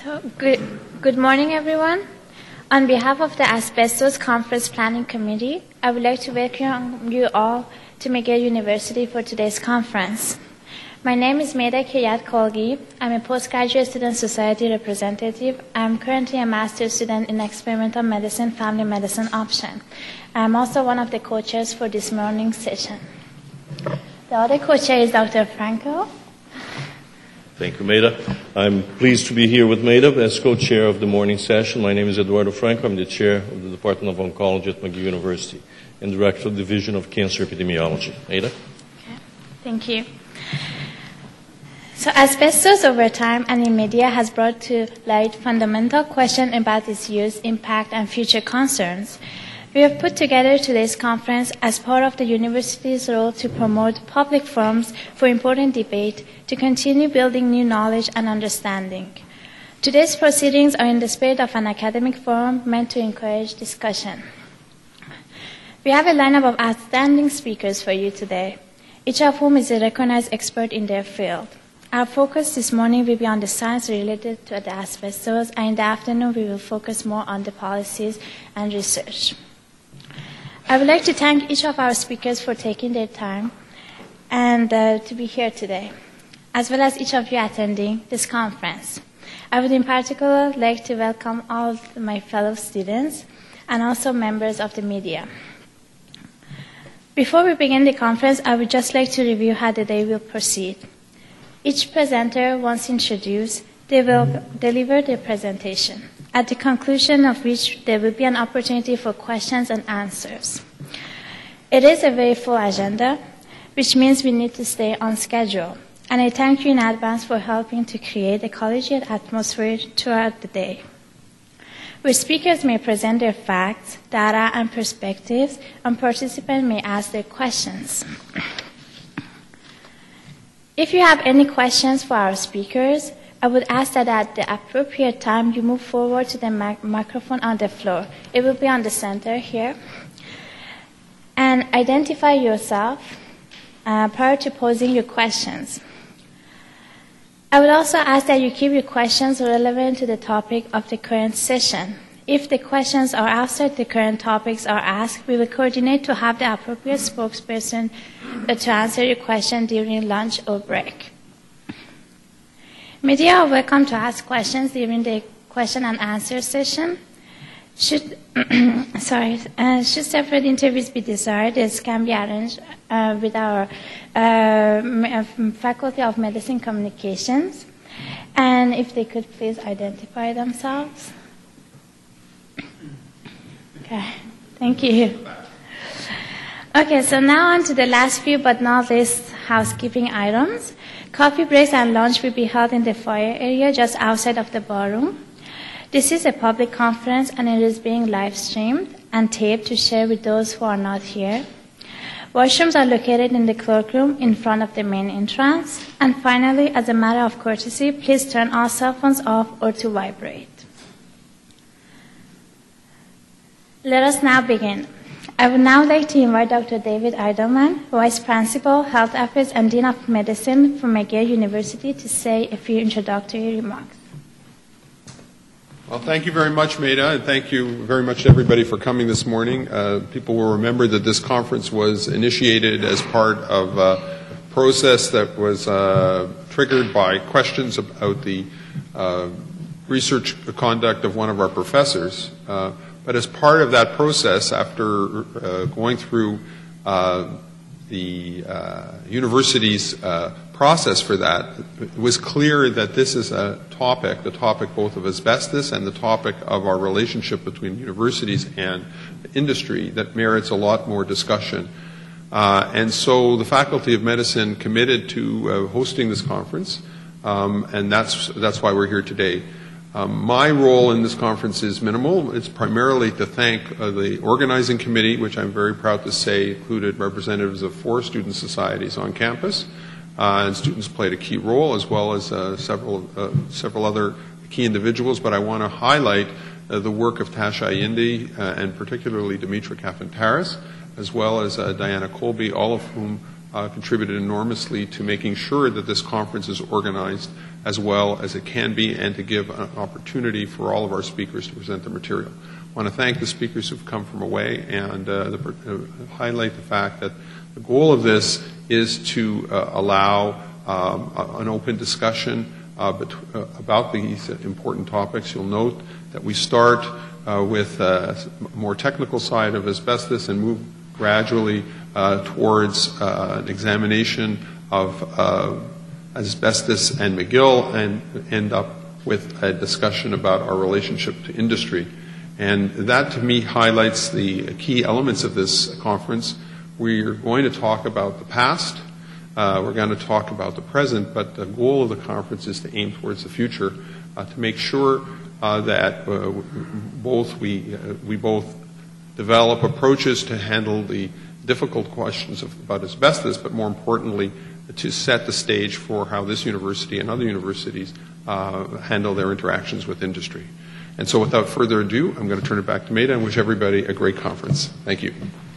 Good morning, everyone. On behalf of the Asbestos Conference Planning Committee, I would like to welcome you all to McGill University for today's conference. My name is Meda Kiyat Kolgi. I'm a postgraduate student society representative. I'm currently a master's student in experimental medicine, family medicine option. I'm also one of the co-chairs for this morning's session. The other co-chair is Dr. Franco. Thank you, Meda. I'm pleased to be here with Meda as co-chair of the morning session. My name is Eduardo Franco. I'm the chair of the Department of Oncology at McGill University and director of the Division of Cancer Epidemiology. Meda? Okay. Thank you. So asbestos over time and in media has brought to light fundamental questions about its use, impact, and future concerns. We have put together today's conference as part of the university's role to promote public forums for important debate, to continue building new knowledge and understanding. Today's proceedings are in the spirit of an academic forum meant to encourage discussion. We have a lineup of outstanding speakers for you today, each of whom is a recognized expert in their field. Our focus this morning will be on the science related to the asbestos, and in the afternoon we will focus more on the policies and research. I would like to thank each of our speakers for taking their time and to be here today, as well as each of you attending this conference. I would in particular like to welcome all my fellow students and also members of the media. Before we begin the conference, I would just like to review how the day will proceed. Each presenter, once introduced, they will deliver their presentation, at the conclusion of which there will be an opportunity for questions and answers. It is a very full agenda, which means we need to stay on schedule. And I thank you in advance for helping to create a collegiate atmosphere throughout the day, where speakers may present their facts, data, and perspectives, and participants may ask their questions. If you have any questions for our speakers, I would ask that at the appropriate time you move forward to the microphone on the floor. It will be on the center here. And identify yourself prior to posing your questions. I would also ask that you keep your questions relevant to the topic of the current session. If the questions are outside the current topics are asked, we will coordinate to have the appropriate spokesperson to answer your question during lunch or break. Media are welcome to ask questions during the question and answer session. Should separate interviews be desired, this can be arranged with our Faculty of Medicine Communications. And if they could please identify themselves. Okay, thank you. Okay, so now on to the last few but not least housekeeping items. Coffee breaks and lunch will be held in the foyer area just outside of the ballroom. This is a public conference and it is being live streamed and taped to share with those who are not here. Washrooms are located in the cloakroom in front of the main entrance. And finally, as a matter of courtesy, please turn all cell phones off or to vibrate. Let us now begin. I would now like to invite Dr. David Eidelman, Vice Principal, Health Affairs, and Dean of Medicine from McGill University, to say a few introductory remarks. Well, thank you very much, Meda, and thank you very much to everybody for coming this morning. People will remember that this conference was initiated as part of a process that was triggered by questions about the research conduct of one of our professors. But as part of that process, after going through the university's process for that, it was clear that this is a topic, the topic both of asbestos and the topic of our relationship between universities and industry, that merits a lot more discussion. And so the Faculty of Medicine committed to hosting this conference, and that's why we're here today. My role in this conference is minimal. It's primarily to thank the organizing committee, which I'm very proud to say included representatives of 4 student societies on campus, and students played a key role, as well as several other key individuals. But I want to highlight the work of Tasha Ayindi and particularly Dimitra Kafantaris, as well as Diana Colby, all of whom contributed enormously to making sure that this conference is organized as well as it can be and to give an opportunity for all of our speakers to present their material. I want to thank the speakers who've come from away and highlight the fact that the goal of this is to allow an open discussion about these important topics. You'll note that we start with a more technical side of asbestos and move gradually towards an examination of asbestos and McGill and end up with a discussion about our relationship to industry. And that, to me, highlights the key elements of this conference. We're going to talk about the past, we're going to talk about the present, but the goal of the conference is to aim towards the future, to make sure that we both develop approaches to handle the difficult questions about asbestos, but more importantly, to set the stage for how this university and other universities handle their interactions with industry. And so without further ado, I'm going to turn it back to Maida and wish everybody a great conference. Thank you.